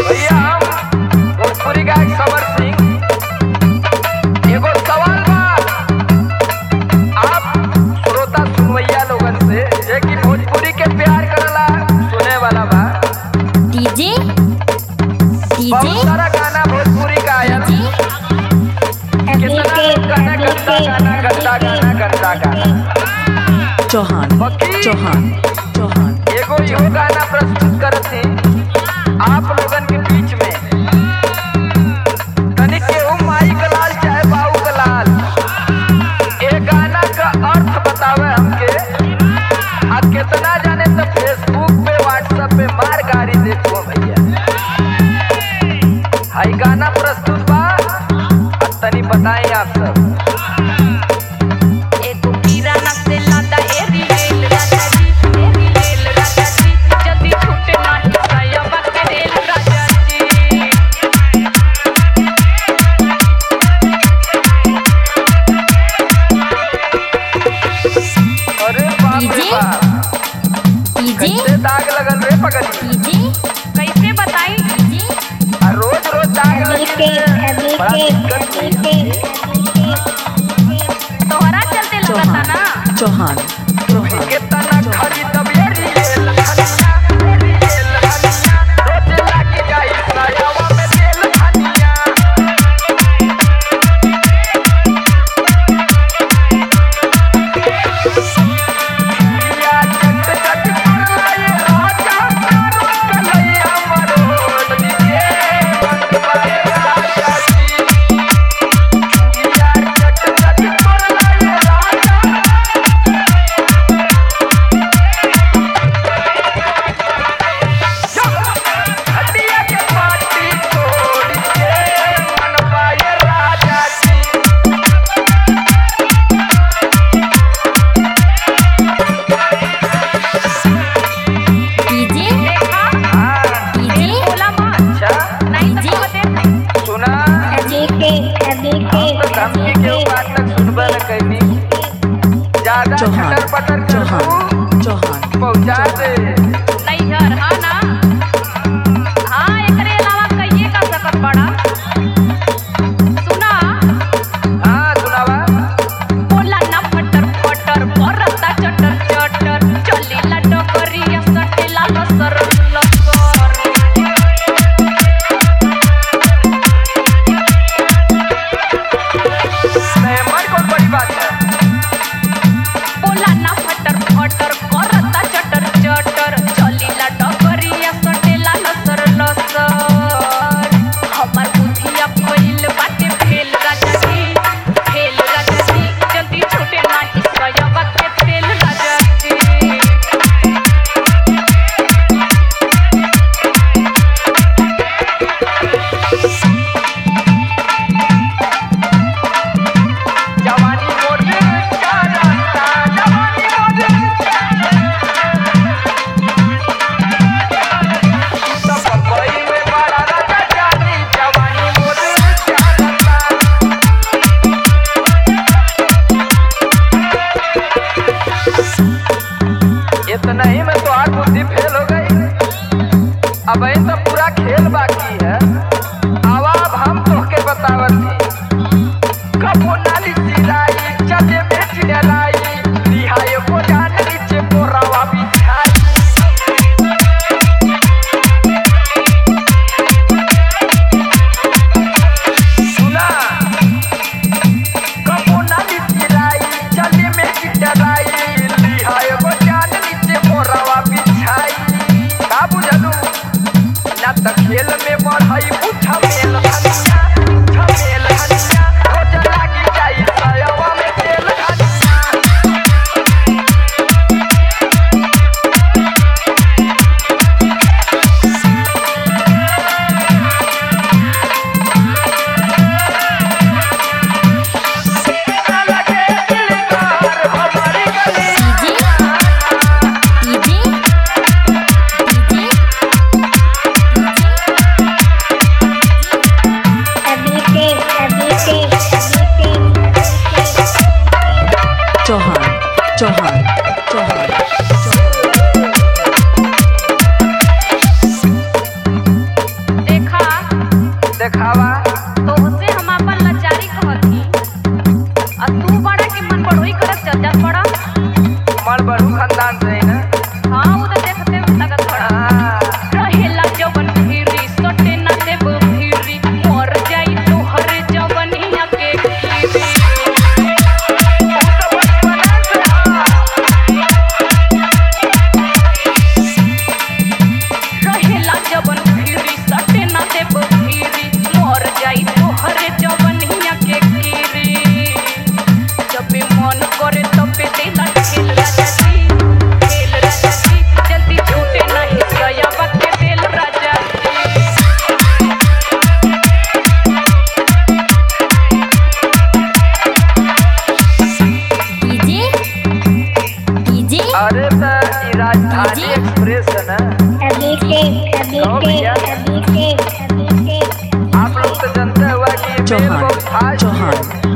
भैया हम भोजपुरी गायक समर सिंह। एगो सवाल बा आप श्रोता सुनवैया लोगन से, जे कि भोजपुरी के प्यार करला सुने वाला बा। डीजे बहुत सारा गाना भोजपुरी का आया, कितना गाना गंदा गाना चौहान एगो इहो गाना प्रस्तुत करते आप लोगन के बीच में। तनिक केहू माई का लाल चाहे बाऊ का लाल, ए गाना का अर्थ बतावे हमके। आ कितना जाने तो फेसबुक पे व्हाट्सएप पे मार गाड़ी देखो भैया। हाई गाना प्रस्तुत बा, तनी बताएं आप सब। कैसे दाग लगल रे पगली, कैसे बताई रोज रोज दाग लगे बड़ा दिक्कत है। तोहरा चलते लगता ना चौहान कितना खरी तबियरी ये लखनिया रोज लागी जाई सायावा में तेल धनिया। या चट चट करले राजा करो कलैया मरोड़ दिए बनवाए राजा जी। या चट चट करले राजा कहो भैया, आप लोग तो जानते हुआ कि ये मेल चौहान बहुत फास्ट चौहान